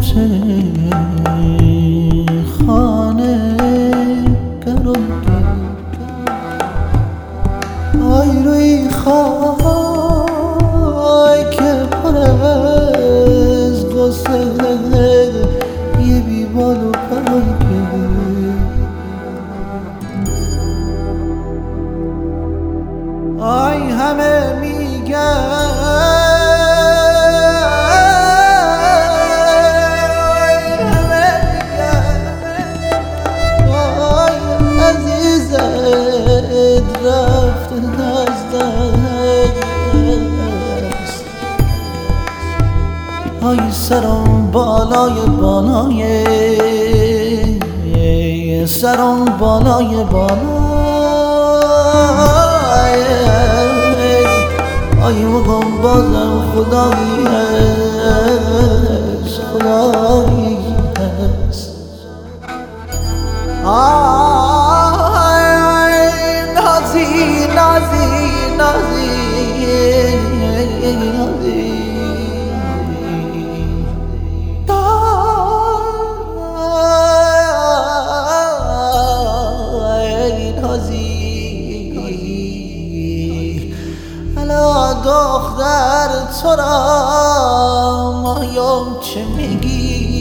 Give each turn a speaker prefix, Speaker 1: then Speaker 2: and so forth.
Speaker 1: خانه گرونده آی روی خواهی که پر از غصه یه بیبال و پرنده آی همه میگن رفت از دست آی سرم بالای بالای سرم بالای بالای آی مگم بازم خدایی هست خدایی هست دختر تو را مایم چه میگی